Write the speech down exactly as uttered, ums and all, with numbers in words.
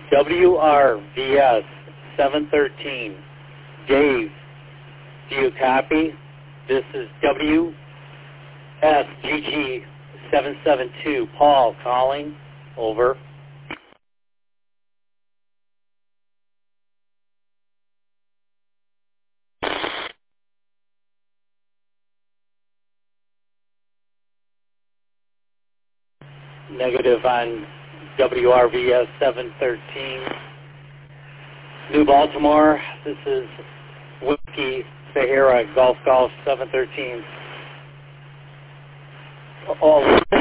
W R V S seven thirteen. Dave, do you copy? This is W S G G seven seven two. Paul calling. Over. Negative on W R V S seven thirteen. New Baltimore, this is Whiskey Sahara Golf Golf seven thirteen. All